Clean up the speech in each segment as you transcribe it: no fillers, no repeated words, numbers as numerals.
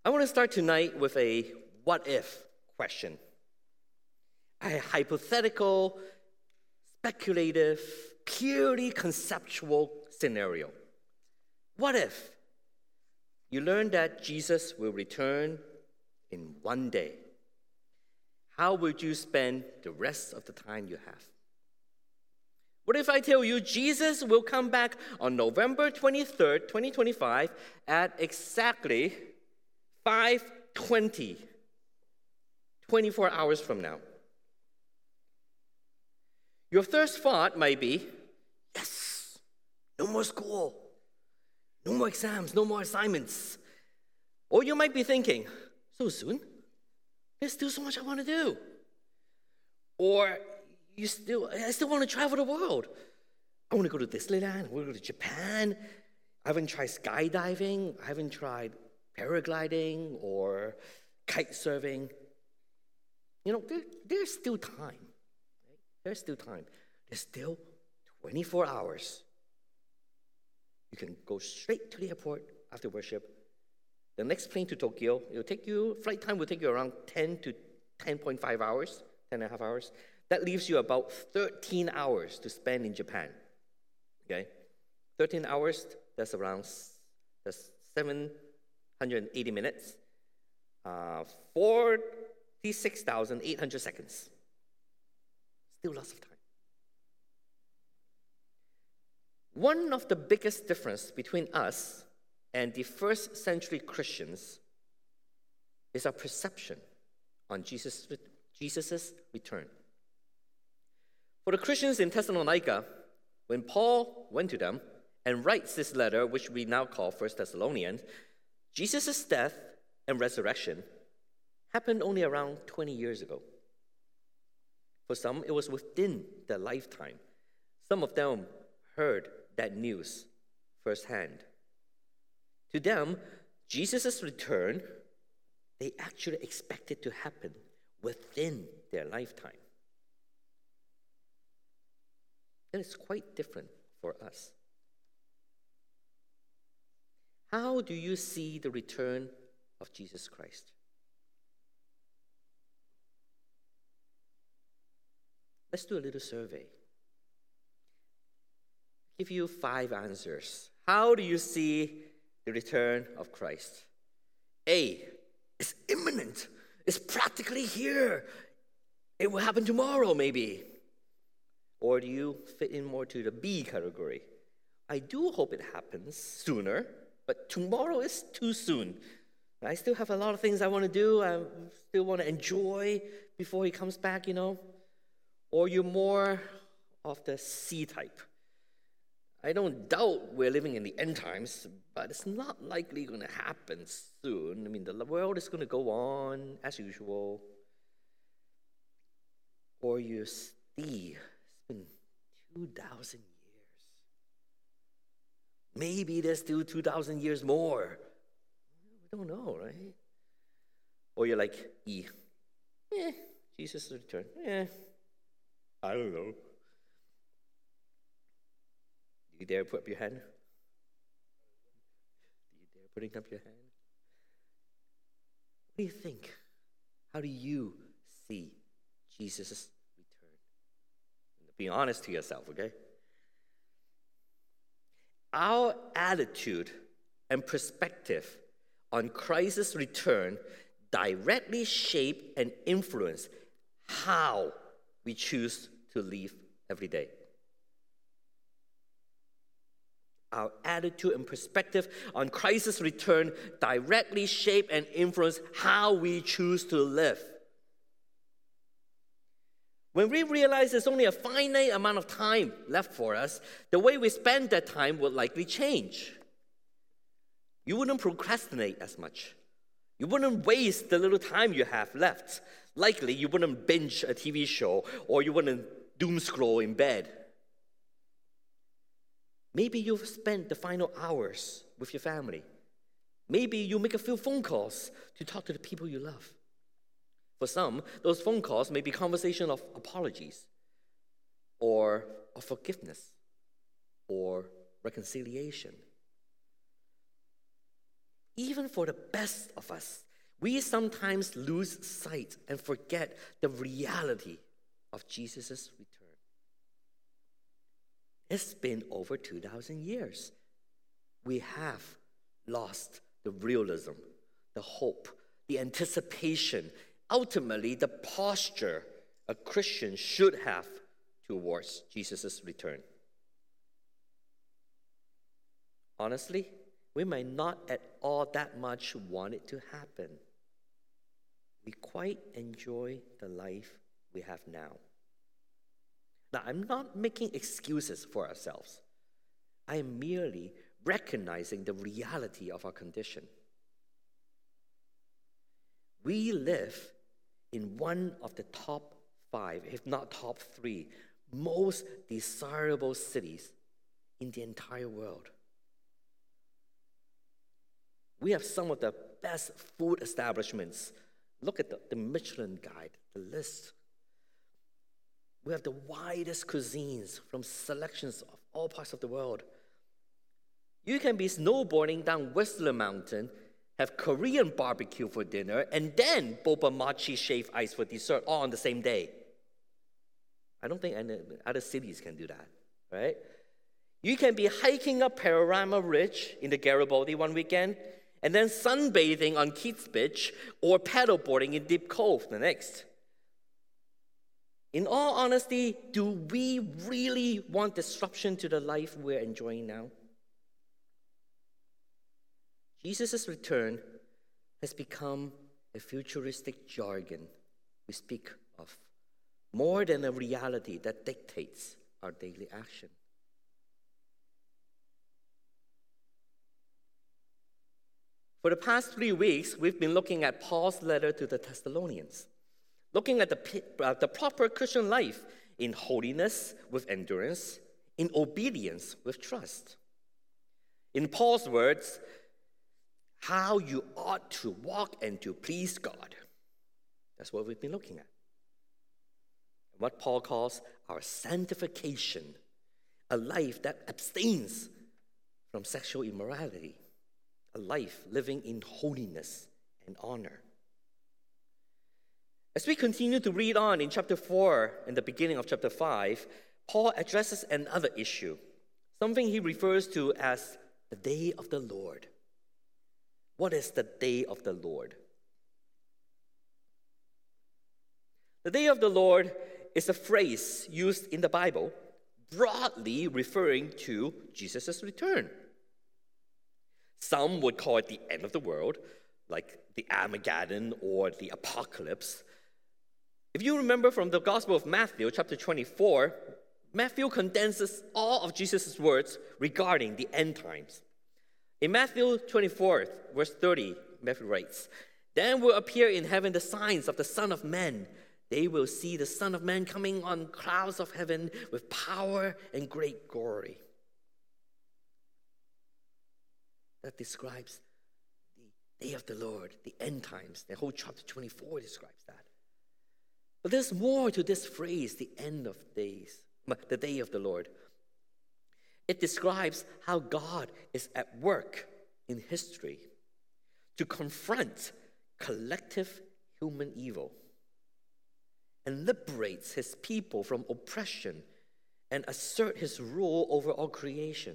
I want to start tonight with a what if question. A hypothetical, speculative, purely conceptual scenario. What if you learn that Jesus will return in one day? How would you spend the rest of the time you have? What if I tell you Jesus will come back on November 23rd, 2025 at exactly 5:20, 24 hours from now? Your first thought might be, yes, no more school, no more exams, no more assignments. Or you might be thinking, so soon? There's still so much I want to do. Or I still want to travel the world. I want to go to Disneyland, I want to go to Japan. I haven't tried skydiving, I haven't tried paragliding or kite surfing. There's still time. There's still time. There's still 24 hours. You can go straight to the airport after worship. The next plane to Tokyo, flight time will take you around 10 to 10.5 hours, 10 and a half hours. That leaves you about 13 hours to spend in Japan. Okay? 13 hours, that's 780 minutes. 46,800 seconds. Still lots of time. One of the biggest difference between us and the first century Christians is our perception on Jesus' return. For the Christians in Thessalonica, when Paul went to them and writes this letter, which we now call 1 Thessalonians, Jesus' death and resurrection happened only around 20 years ago. For some, it was within their lifetime. Some of them heard that news firsthand. To them, Jesus' return, they actually expected to happen within their lifetime. That is quite different for us. How do you see the return of Jesus Christ? Let's do a little survey. Give you 5 answers. How do you see the return of Christ? A, it's imminent. It's practically here. It will happen tomorrow, maybe. Or do you fit in more to the B category? I do hope it happens sooner, but tomorrow is too soon. I still have a lot of things I want to do. I still want to enjoy before he comes back, Or you're more of the C type. I don't doubt we're living in the end times, but it's not likely going to happen soon. The world is going to go on as usual. Or you see, it's been 2,000 years. Maybe there's still 2,000 years more. We don't know, right? Or you're like E. Jesus' return. I don't know. Do you dare put up your hand? Do you dare putting up your hand? What do you think? How do you see Jesus' return? Be honest to yourself, okay? Our attitude and perspective on Christ's return directly shape and influence how we choose to live every day. Our attitude and perspective on Christ's return directly shape and influence how we choose to live. When we realize there's only a finite amount of time left for us, the way we spend that time will likely change. You wouldn't procrastinate as much. You wouldn't waste the little time you have left. Likely, you wouldn't binge a TV show or you wouldn't doom scroll in bed. Maybe you've spent the final hours with your family. Maybe you make a few phone calls to talk to the people you love. For some, those phone calls may be conversation of apologies or of forgiveness or reconciliation. even for the best of us, we sometimes lose sight and forget the reality of Jesus' return. It's been over 2,000 years. We have lost the realism, the hope, the anticipation, ultimately the posture a Christian should have towards Jesus' return. Honestly, we might not at all that much want it to happen. We quite enjoy the life we have now. Now, I'm not making excuses for ourselves. I am merely recognizing the reality of our condition. We live in one of the top 5, if not top 3, most desirable cities in the entire world. We have some of the best food establishments. Look at the Michelin guide, the list. We have the widest cuisines from selections of all parts of the world. You can be snowboarding down Whistler Mountain, have Korean barbecue for dinner, and then boba mochi shaved ice for dessert all on the same day. I don't think any other cities can do that, right? You can be hiking up Panorama Ridge in the Garibaldi one weekend, and then sunbathing on Keats Beach or paddleboarding in Deep Cove the next. In all honesty, do we really want disruption to the life we're enjoying now? Jesus' return has become a futuristic jargon we speak of, more than a reality that dictates our daily action. For the past 3 weeks, we've been looking at Paul's letter to the Thessalonians, looking at the proper Christian life in holiness with endurance, in obedience with trust. In Paul's words, how you ought to walk and to please God. That's what we've been looking at. What Paul calls our sanctification, a life that abstains from sexual immorality, a life living in holiness and honor. As we continue to read on in chapter 4 and the beginning of chapter 5, Paul addresses another issue, something he refers to as the day of the Lord. What is the day of the Lord? The day of the Lord is a phrase used in the Bible broadly referring to Jesus' return. Some would call it the end of the world, like the Armageddon or the apocalypse. If you remember from the Gospel of Matthew, chapter 24, Matthew condenses all of Jesus' words regarding the end times. In Matthew 24, verse 30, Matthew writes, "Then will appear in heaven the signs of the Son of Man. They will see the Son of Man coming on clouds of heaven with power and great glory." That describes the day of the Lord, the end times. The whole chapter 24 describes that. But there's more to this phrase, the end of days, the day of the Lord. It describes how God is at work in history to confront collective human evil and liberates his people from oppression and assert his rule over all creation.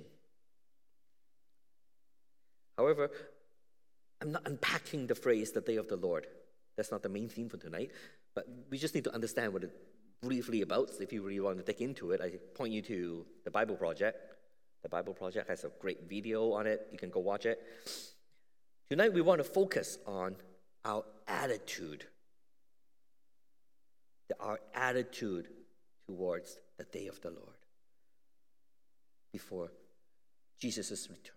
However, I'm not unpacking the phrase, the day of the Lord. That's not the main theme for tonight. But we just need to understand what it's briefly about. If you really want to dig into it, I point you to the Bible Project. The Bible Project has a great video on it. You can go watch it. Tonight, we want to focus on our attitude. Our attitude towards the day of the Lord before Jesus' return.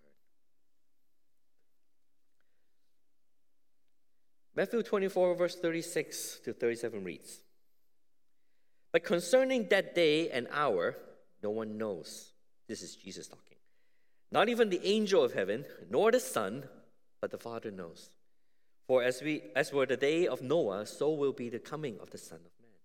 Matthew 24, verse 36 to 37 reads, "But concerning that day and hour, no one knows." This is Jesus talking. "Not even the angel of heaven, nor the Son, but the Father knows. For as were the day of Noah, so will be the coming of the Son of Man."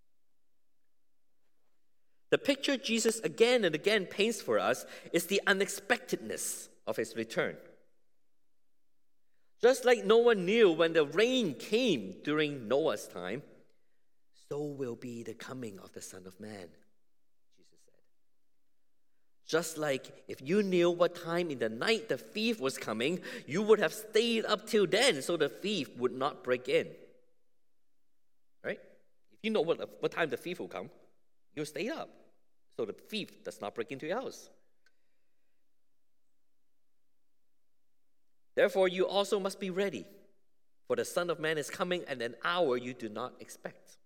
The picture Jesus again and again paints for us is the unexpectedness of his return. Just like no one knew when the rain came during Noah's time, so will be the coming of the Son of Man, Jesus said. Just like if you knew what time in the night the thief was coming, you would have stayed up till then so the thief would not break in. Right? If you know what time the thief will come, you'll stay up so the thief does not break into your house. Therefore, you also must be ready, for the Son of Man is coming at an hour you do not expect.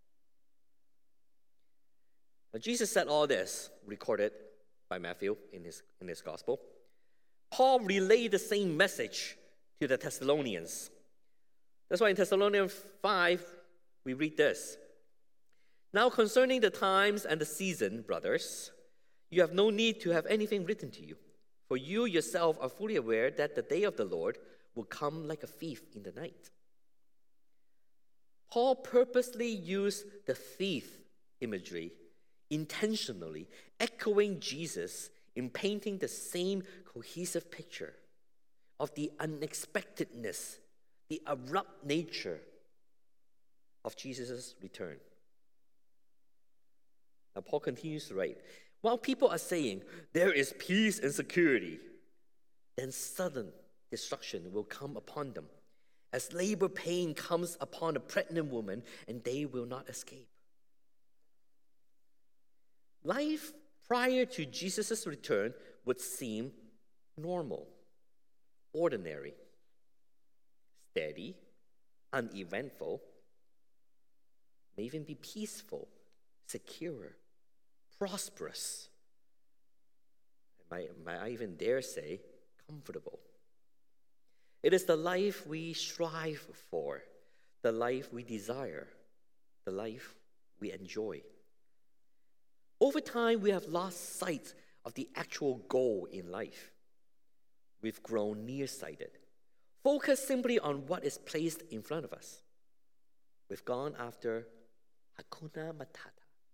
Now, Jesus said all this, recorded by Matthew in his gospel. Paul relayed the same message to the Thessalonians. That's why in Thessalonians 5, we read this. Now concerning the times and the season, brothers, you have no need to have anything written to you. For you yourself are fully aware that the day of the Lord will come like a thief in the night. Paul purposely used the thief imagery intentionally, echoing Jesus in painting the same cohesive picture of the unexpectedness, the abrupt nature of Jesus' return. Now, Paul continues to write, while people are saying there is peace and security, then sudden destruction will come upon them, as labor pain comes upon a pregnant woman, and they will not escape. Life prior to Jesus' return would seem normal, ordinary, steady, uneventful, may even be peaceful, secure, prosperous. Might I even dare say, comfortable. It is the life we strive for, the life we desire, the life we enjoy. Over time, we have lost sight of the actual goal in life. We've grown nearsighted, focused simply on what is placed in front of us. We've gone after Hakuna Matata.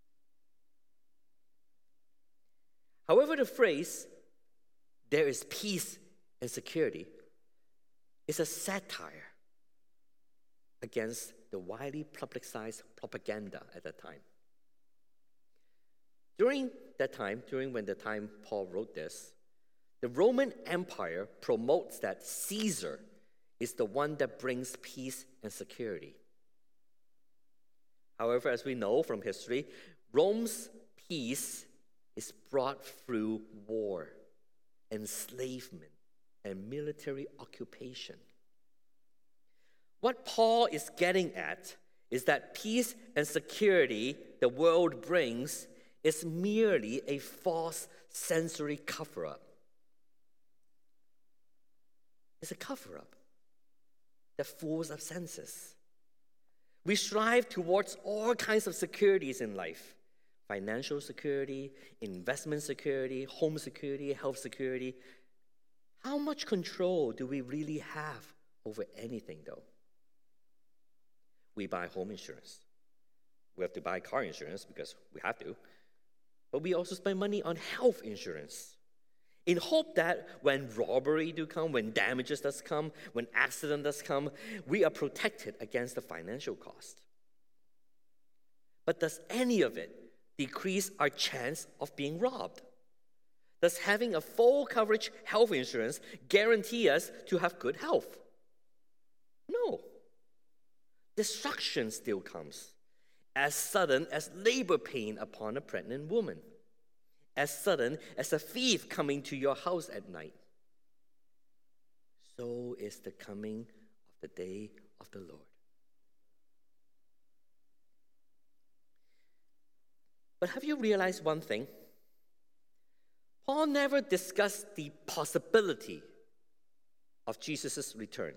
However, the phrase, there is peace and security, is a satire against the widely publicized propaganda at that time. During when the time Paul wrote this, the Roman Empire promotes that Caesar is the one that brings peace and security. However, as we know from history, Rome's peace is brought through war, enslavement, and military occupation. What Paul is getting at is that peace and security the world brings is merely a false sensory cover-up. It's a cover-up that fools our senses. We strive towards all kinds of securities in life. Financial security, investment security, home security, health security. How much control do we really have over anything, though? We buy home insurance. We have to buy car insurance because we have to. But we also spend money on health insurance in hope that when robbery do come, when damages does come, when accident does come, we are protected against the financial cost. But does any of it decrease our chance of being robbed? Does having a full coverage health insurance guarantee us to have good health? No. Destruction still comes, as sudden as labor pain upon a pregnant woman, as sudden as a thief coming to your house at night. So is the coming of the day of the Lord. But have you realized one thing? Paul never discussed the possibility of Jesus' return.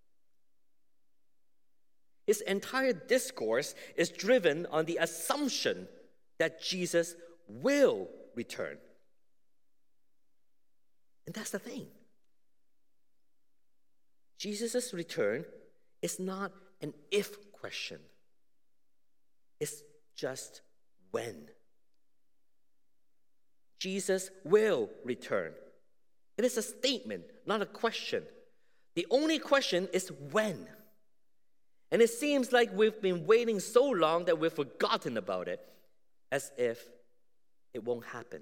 His entire discourse is driven on the assumption that Jesus will return. And that's the thing. Jesus' return is not an if question. It's just when. Jesus will return. It is a statement, not a question. The only question is when. And it seems like we've been waiting so long that we've forgotten about it, as if it won't happen.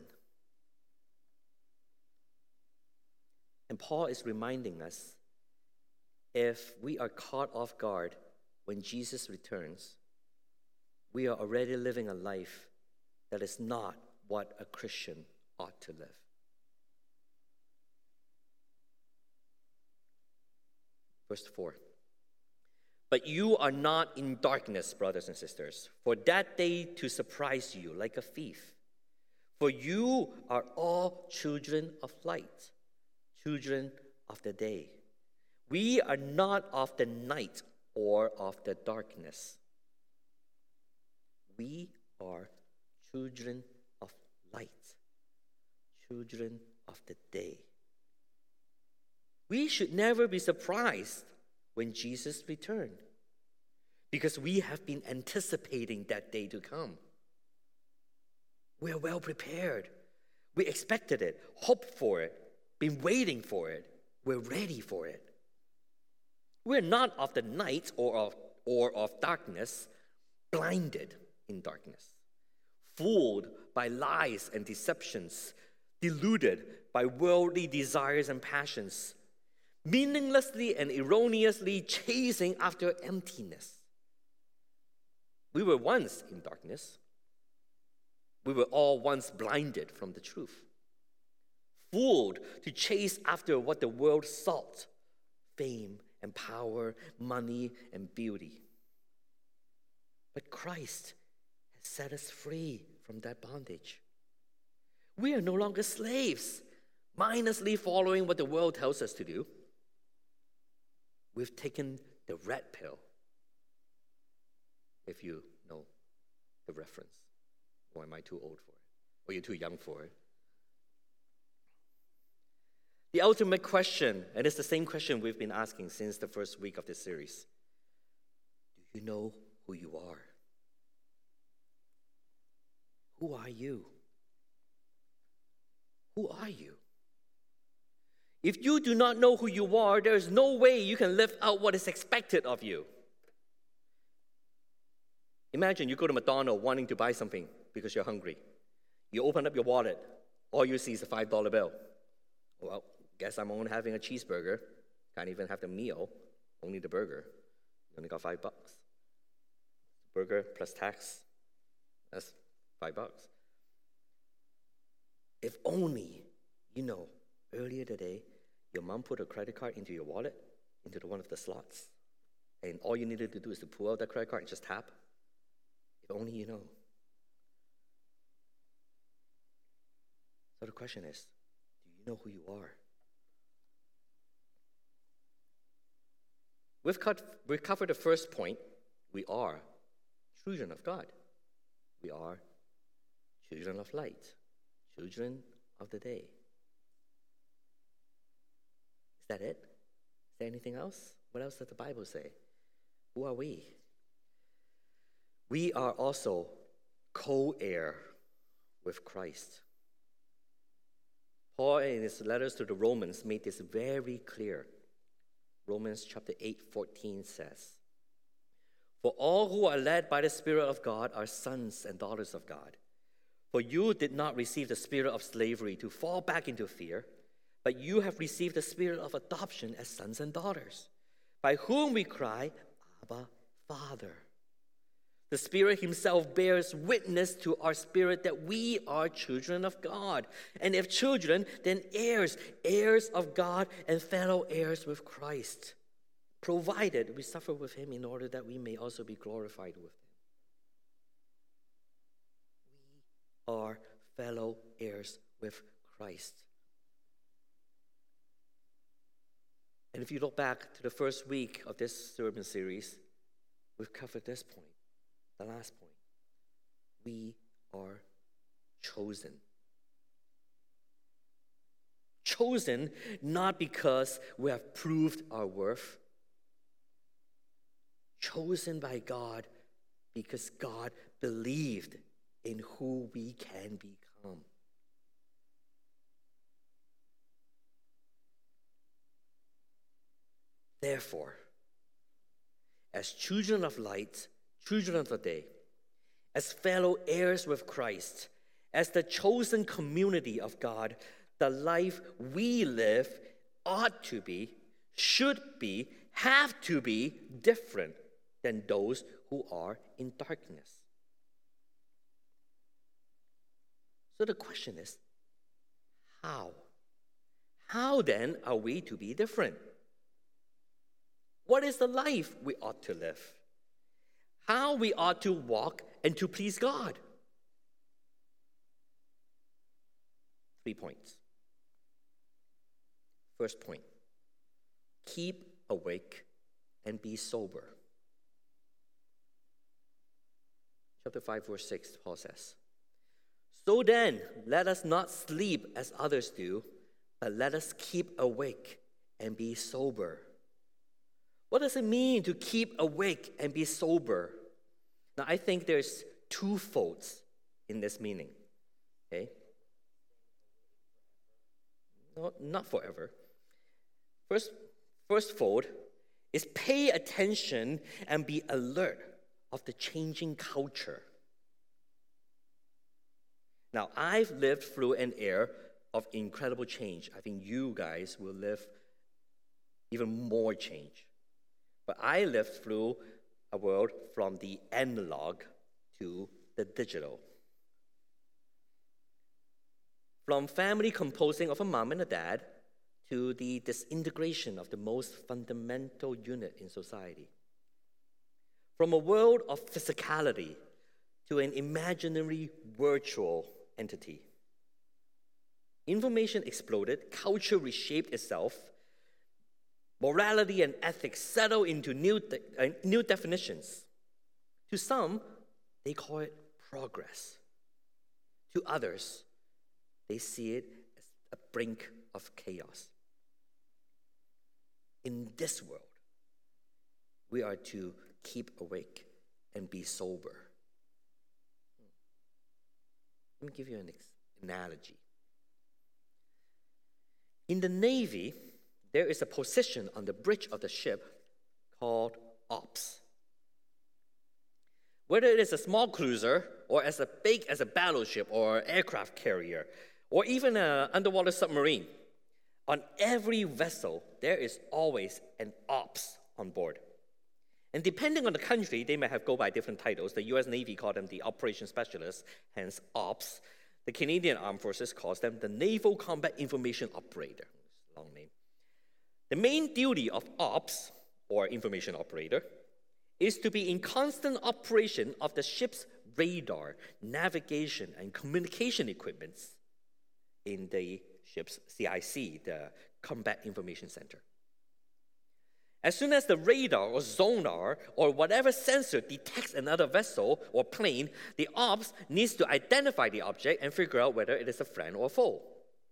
And Paul is reminding us, if we are caught off guard when Jesus returns, we are already living a life that is not what a Christian ought to live. Verse 4. But you are not in darkness, brothers and sisters, for that day to surprise you like a thief. For you are all children of light, children of the day. We are not of the night or of the darkness. We are children of light, children of the day. We should never be surprised when Jesus returned, because we have been anticipating that day to come. We are well prepared. We expected it, hoped for it, been waiting for it. We're ready for it. We're not of the night or of darkness, blinded in darkness, fooled by lies and deceptions, deluded by worldly desires and passions, meaninglessly and erroneously chasing after emptiness. We were once in darkness. We were all once blinded from the truth, fooled to chase after what the world sought, fame and power, money and beauty. But Christ has set us free from that bondage. We are no longer slaves, mindlessly following what the world tells us to do. We've taken the red pill, if you know the reference. Or am I too old for it? Or you're too young for it? The ultimate question, and it's the same question we've been asking since the first week of this series. Do you know who you are? Who are you? Who are you? If you do not know who you are, there is no way you can live out what is expected of you. Imagine you go to McDonald's wanting to buy something because you're hungry. You open up your wallet. All you see is a $5 bill. Well, guess I'm only having a cheeseburger. Can't even have the meal, only the burger. You only got $5. Burger plus tax, that's $5. If only you know, earlier today, your mom put a credit card into your wallet, into one of the slots, and all you needed to do is to pull out that credit card and just tap. If only you know. So the question is, do you know who you are? We've covered the first point. We are children of God. We are children of light, children of the day. Is that it? Is there anything else? What else does the Bible say? Who are we? We are also co-heir with Christ. Paul, in his letters to the Romans, made this very clear. Romans chapter 8:14 says, "For all who are led by the Spirit of God are sons and daughters of God. For you did not receive the spirit of slavery to fall back into fear, but you have received the spirit of adoption as sons and daughters, by whom we cry, Abba, Father. The Spirit himself bears witness to our spirit that we are children of God. And if children, then heirs, heirs of God and fellow heirs with Christ, provided we suffer with him in order that we may also be glorified with him." We are fellow heirs with Christ. And if you look back to the first week of this sermon series, we've covered this point. The last point, we are chosen. Chosen not because we have proved our worth. Chosen by God because God believed in who we can become. Therefore, as children of light, children of the day, as fellow heirs with Christ, as the chosen community of God, the life we live ought to be, should be, have to be different than those who are in darkness. So the question is, how? How then are we to be different? What is the life we ought to live? How we ought to walk and to please God? 3 points. First point, keep awake and be sober. Chapter 5, verse 6, Paul says, "So then, let us not sleep as others do, but let us keep awake and be sober." What does it mean to keep awake and be sober? Now, I think there's two folds in this meaning. Okay? No, not forever. First fold is pay attention and be alert of the changing culture. Now, I've lived through an era of incredible change. I think you guys will live even more change. But I lived through a world from the analog to the digital. From family composing of a mom and a dad to the disintegration of the most fundamental unit in society. From a world of physicality to an imaginary virtual entity. Information exploded, culture reshaped itself, morality and ethics settled into new definitions. To some, they call it progress. To others, they see it as a brink of chaos. In this world, we are to keep awake and be sober. Let me give you an analogy. In the Navy, there is a position on the bridge of the ship called ops. Whether it is a small cruiser or as big as a battleship or aircraft carrier or even an underwater submarine, on every vessel, there is always an ops on board. And depending on the country, they may have go by different titles. The U.S. Navy called them the Operation Specialists, hence ops. The Canadian Armed Forces calls them the Naval Combat Information Operator. Long name. The main duty of ops, or information operator, is to be in constant operation of the ship's radar, navigation, and communication equipments in the ship's CIC, the Combat Information Center. As soon as the radar or sonar or whatever sensor detects another vessel or plane, the ops needs to identify the object and figure out whether it is a friend or foe.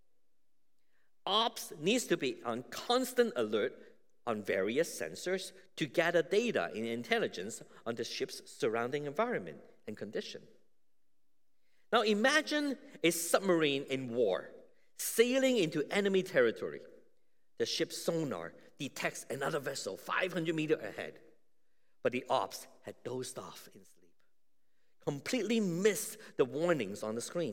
Ops needs to be on constant alert on various sensors to gather data and intelligence on the ship's surrounding environment and condition. Now imagine a submarine in war sailing into enemy territory. The ship's sonar detects another vessel 500 meters ahead, but the ops had dozed off in sleep, completely missed the warnings on the screen.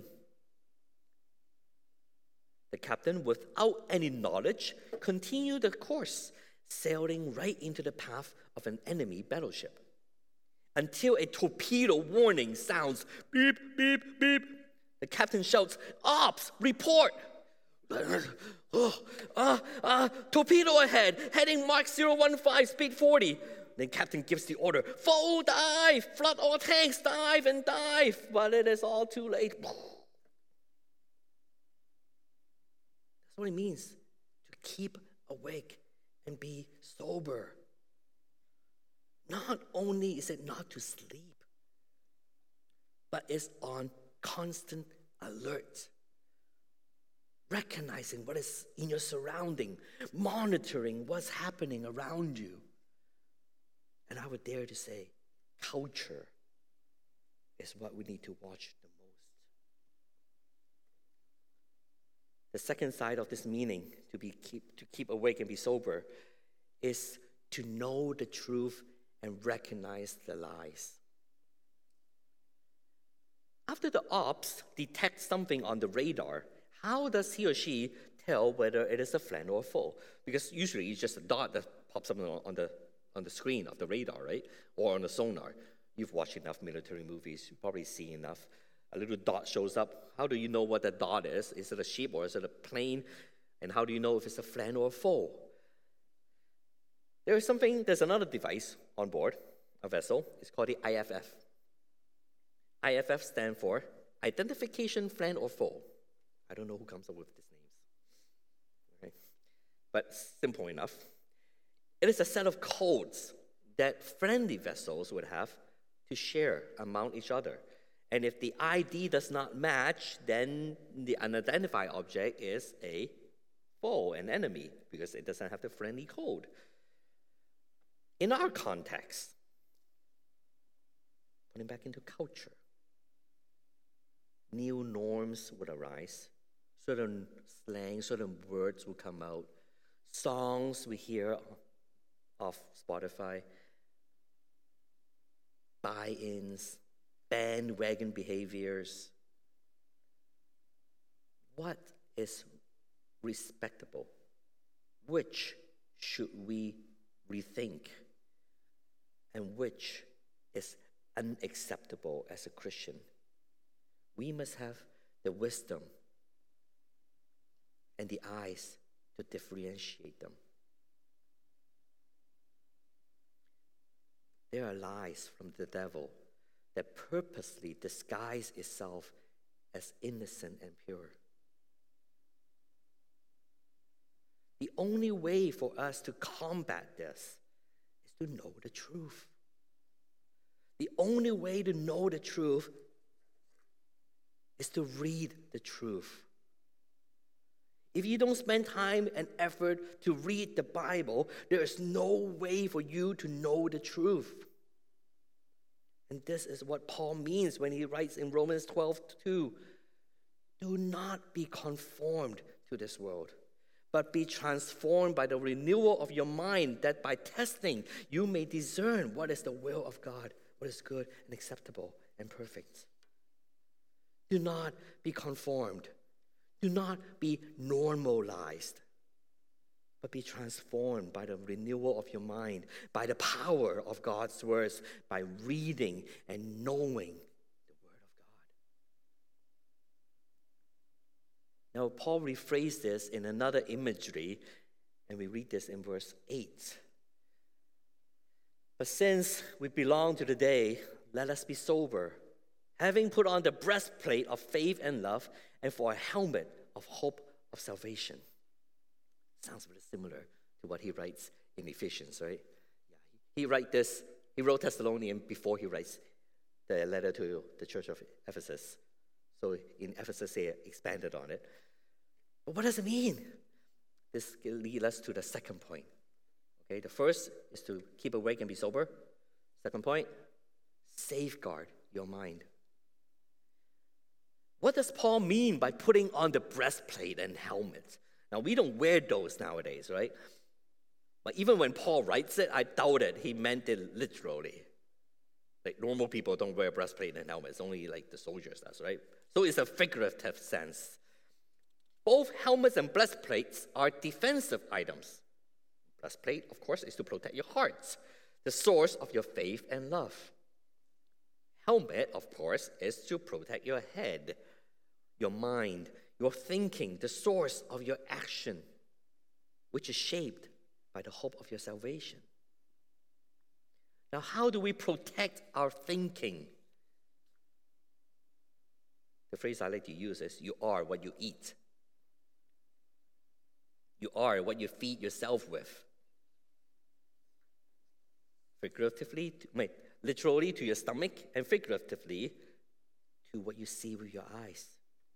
The captain, without any knowledge, continued the course, sailing right into the path of an enemy battleship, until a torpedo warning sounds, beep, beep, beep. The captain shouts, "Ops, report!" Torpedo ahead, heading Mark 015, speed 40. Then captain gives the order, "Full dive, flood all tanks, dive and dive." But it is all too late. That's what it means to keep awake and be sober. Not only is it not to sleep, but it's on constant alert. Recognizing what is in your surrounding, monitoring what's happening around you. And I would dare to say, culture is what we need to watch the most. The second side of this meaning, to keep awake and be sober, is to know the truth and recognize the lies. After the ops detects something on the radar, how does he or she tell whether it is a friend or a foe? Because usually it's just a dot that pops up on the screen of the radar, right? Or on the sonar. You've watched enough military movies. You've probably seen enough. A little dot shows up. How do you know what that dot is? Is it a ship or is it a plane? And how do you know if it's a friend or a foe? There's another device on board a vessel. It's called the IFF. IFF stands for Identification Friend or Foe. I don't know who comes up with these names. Okay. But simple enough. It is a set of codes that friendly vessels would have to share among each other. And if the ID does not match, then the unidentified object is a foe, an enemy, because it doesn't have the friendly code. In our context, putting back into culture, new norms would arise. Certain slang, certain words will come out. Songs we hear off Spotify, buy-ins, bandwagon behaviors. What is respectable? Which should we rethink? And which is unacceptable as a Christian? We must have the wisdom and the eyes to differentiate them. There are lies from the devil that purposely disguise itself as innocent and pure. The only way for us to combat this is to know the truth. The only way to know the truth is to read the truth. If you don't spend time and effort to read the Bible, there is no way for you to know the truth. And this is what Paul means when he writes in Romans 12:2. Do not be conformed to this world, but be transformed by the renewal of your mind, that by testing you may discern what is the will of God, what is good and acceptable and perfect. Do not be conformed. Do not be normalized, but be transformed by the renewal of your mind, by the power of God's words, by reading and knowing the Word of God. Now, Paul rephrased this in another imagery, and we read this in verse 8. But since we belong to the day, let us be sober, having put on the breastplate of faith and love, and for a helmet of hope of salvation. Sounds very similar to what he writes in Ephesians, right? Yeah. He wrote Thessalonians before he writes the letter to the church of Ephesus. So in Ephesus, he expanded on it. But what does it mean? This leads us to the second point. Okay, the first is to keep awake and be sober. Second point, safeguard your mind. What does Paul mean by putting on the breastplate and helmet? Now, we don't wear those nowadays, right? But even when Paul writes it, I doubt it. He meant it literally. Like, normal people don't wear breastplate and helmets. Only like the soldiers does, right? So it's a figurative sense. Both helmets and breastplates are defensive items. Breastplate, of course, is to protect your heart, the source of your faith and love. Helmet, of course, is to protect your head, your mind, your thinking, the source of your action, which is shaped by the hope of your salvation. Now, how do we protect our thinking? The phrase I like to use is, you are what you eat. You are what you feed yourself with. Literally to your stomach, and figuratively to what you see with your eyes.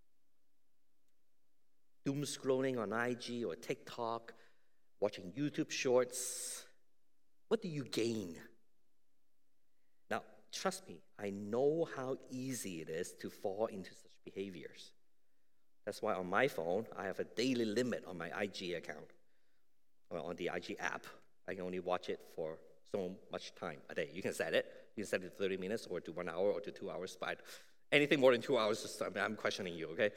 Doom scrolling on IG or TikTok, watching YouTube shorts. What do you gain? Now, trust me, I know how easy it is to fall into such behaviors. That's why on my phone, I have a daily limit on my IG account, or on the IG app. I can only watch it for so much time a day. You can set it. You can set it to 30 minutes or to 1 hour or to 2 hours. But anything more than 2 hours, I'm questioning you, okay?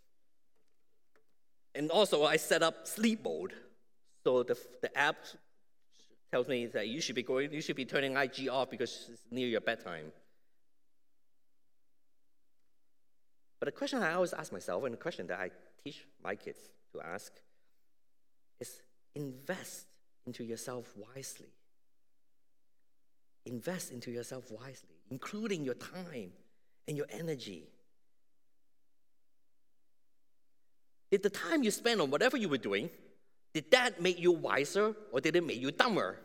And also, I set up sleep mode. So the app tells me that you should be turning IG off because it's near your bedtime. But the question I always ask myself, and the question that I teach my kids to ask, is invest into yourself wisely. Invest into yourself wisely, including your time and your energy. Did the time you spent on whatever you were doing, did that make you wiser or did it make you dumber?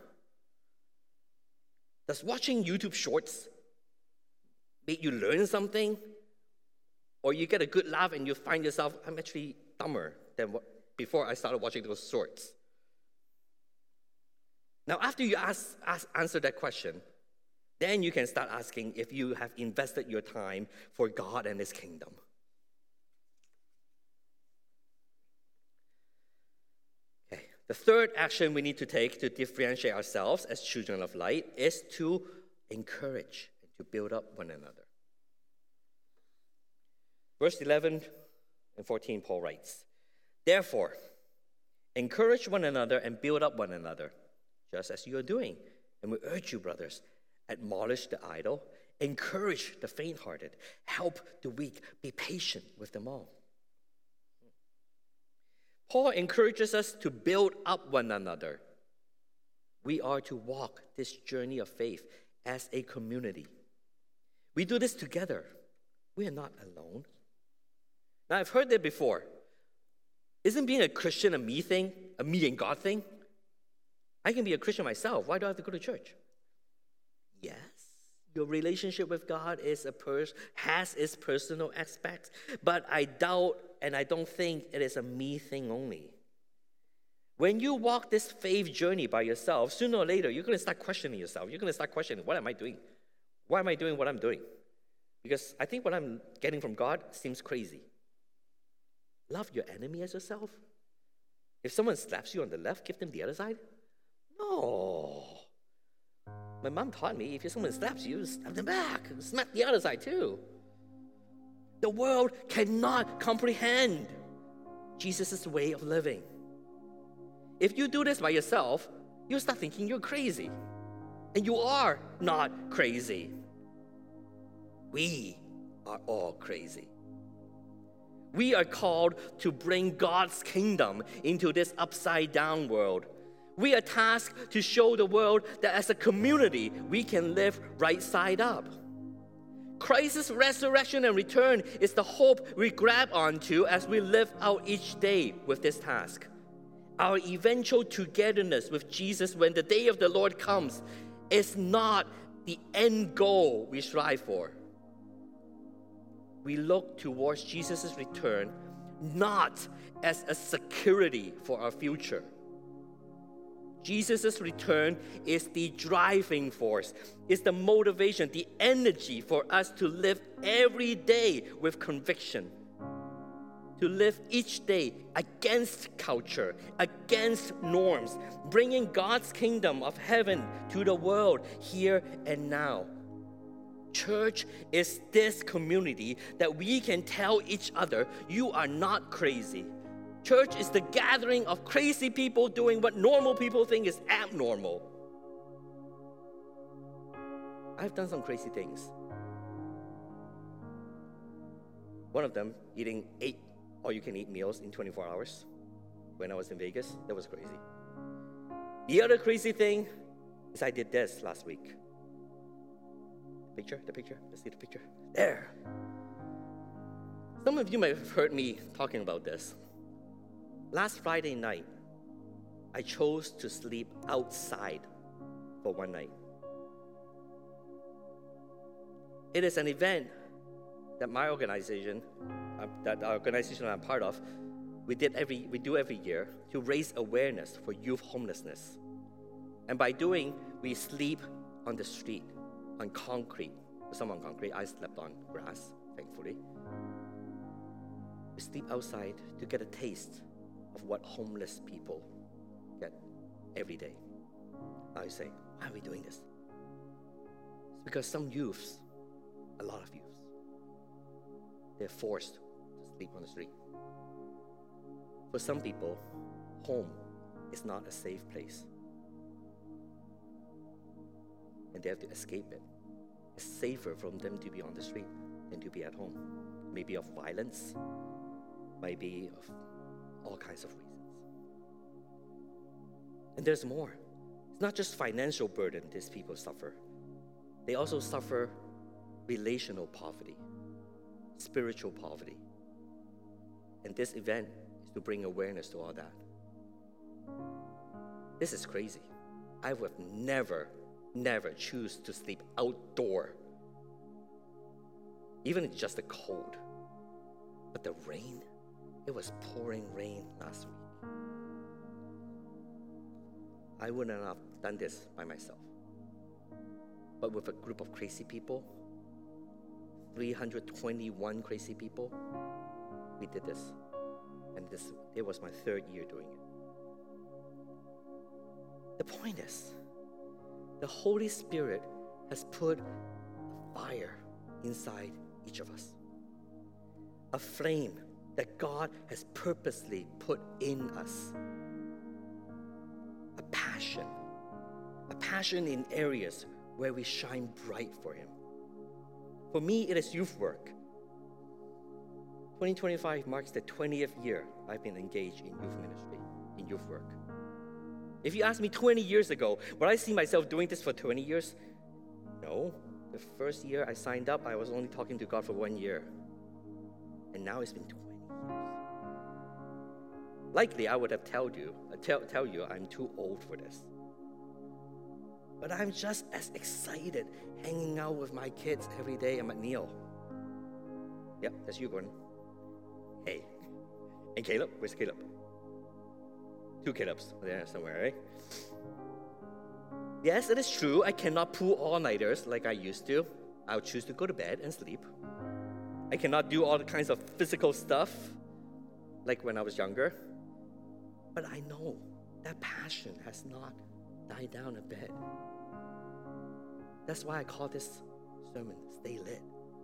Does watching YouTube shorts make you learn something? Or you get a good laugh and you find yourself, I'm actually dumber than before I started watching those shorts. Now, after you answer that question, then you can start asking if you have invested your time for God and His kingdom. Okay. The third action we need to take to differentiate ourselves as children of light is to encourage and to build up one another. Verse 11 and 14, Paul writes, "Therefore, encourage one another and build up one another, just as you are doing. And we urge you, brothers, admonish the idle, encourage the faint-hearted, help the weak, be patient with them all." Paul encourages us to build up one another. We are to walk this journey of faith as a community. We do this together. We are not alone. Now, I've heard that before. Isn't being a Christian a me thing, a me and God thing? I can be a Christian myself. Why do I have to go to church? Yes, your relationship with God has its personal aspects, but I doubt and I don't think it is a me thing only. When you walk this faith journey by yourself, sooner or later, you're going to start questioning yourself. You're going to start questioning, what am I doing? Why am I doing what I'm doing? Because I think what I'm getting from God seems crazy. Love your enemy as yourself? If someone slaps you on the left, give them the other side? No. My mom taught me if someone slaps you, slap them back. Smack the other side too. The world cannot comprehend Jesus' way of living. If you do this by yourself, you'll start thinking you're crazy. And you are not crazy. We are all crazy. We are called to bring God's kingdom into this upside-down world. We are tasked to show the world that as a community, we can live right side up. Christ's resurrection and return is the hope we grab onto as we live out each day with this task. Our eventual togetherness with Jesus when the day of the Lord comes is not the end goal we strive for. We look towards Jesus' return not as a security for our future. Jesus' return is the driving force, is the motivation, the energy for us to live every day with conviction, to live each day against culture, against norms, bringing God's kingdom of heaven to the world here and now. Church is this community that we can tell each other, you are not crazy. Church is the gathering of crazy people doing what normal people think is abnormal. I've done some crazy things. One of them, eating 8 all-you-can-eat meals in 24 hours when I was in Vegas. That was crazy. The other crazy thing is I did this last week. The picture, let's see the picture. There. Some of you might have heard me talking about this. Last Friday night, I chose to sleep outside for one night. It is an event that my organization, that our organization I'm part of, we do every year to raise awareness for youth homelessness. And by doing, we sleep on the street, on concrete. Some on concrete, I slept on grass, thankfully. We sleep outside to get a taste of what homeless people get every day. Now you say, why are we doing this? It's because some youths, a lot of youths, they're forced to sleep on the street. For some people, home is not a safe place. And they have to escape it. It's safer for them to be on the street than to be at home. Maybe of violence, maybe of all kinds of reasons. And there's more. It's not just financial burden these people suffer. They also suffer relational poverty, spiritual poverty. And this event is to bring awareness to all that. This is crazy. I would never choose to sleep outdoor, even if it's just the cold. But the rain, it was pouring rain last week. I wouldn't have done this by myself. But with a group of crazy people, 321 crazy people, we did this. And it was my third year doing it. The point is, the Holy Spirit has put a fire inside each of us. A flame that God has purposely put in us. A passion in areas where we shine bright for Him. For me, it is youth work. 2025 marks the 20th year I've been engaged in youth ministry, in youth work. If you asked me 20 years ago, would I see myself doing this for 20 years? No. The first year I signed up, I was only talking to God for 1 year. And now it's been 20 years. Likely, I would have tell you I'm too old for this. But I'm just as excited hanging out with my kids every day at McNeil. Yep, that's you, Gordon. Hey. And Caleb? Where's Caleb? 2 Calebs there somewhere, right? Yes, it is true. I cannot pull all-nighters like I used to. I'll choose to go to bed and sleep. I cannot do all the kinds of physical stuff like when I was younger. But I know that passion has not died down a bit. That's why I call this sermon, Stay Lit.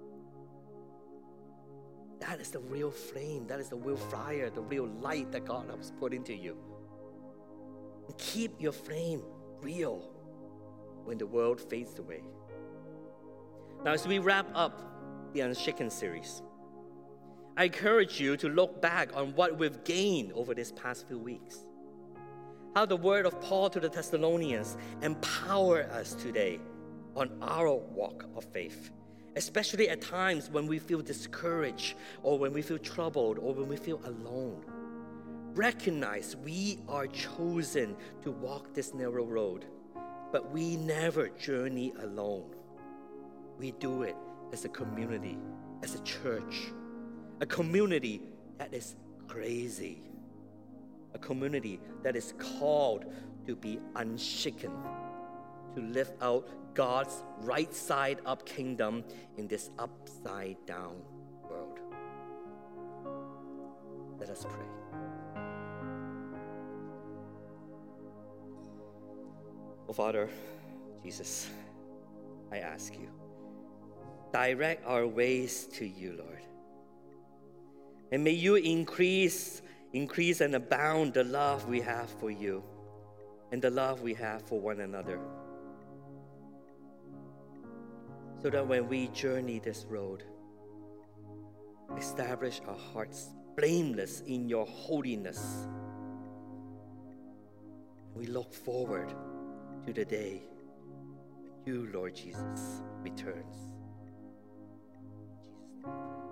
That is the real flame. That is the real fire, the real light that God has put into you. And keep your flame real when the world fades away. Now, as we wrap up the Unshaken series, I encourage you to look back on what we've gained over these past few weeks. How the word of Paul to the Thessalonians empower us today on our walk of faith, especially at times when we feel discouraged or when we feel troubled or when we feel alone. Recognize we are chosen to walk this narrow road, but we never journey alone. We do it as a community, as a church, a community that is crazy, a community that is called to be unshaken, to live out God's right side up kingdom in this upside down world. Let us pray. Oh, Father, Jesus, I ask you, direct our ways to you, Lord. And may you increase and abound the love we have for you and the love we have for one another. So that when we journey this road, establish our hearts blameless in your holiness. We look forward to the day when you, Lord Jesus, returns. In Jesus' name.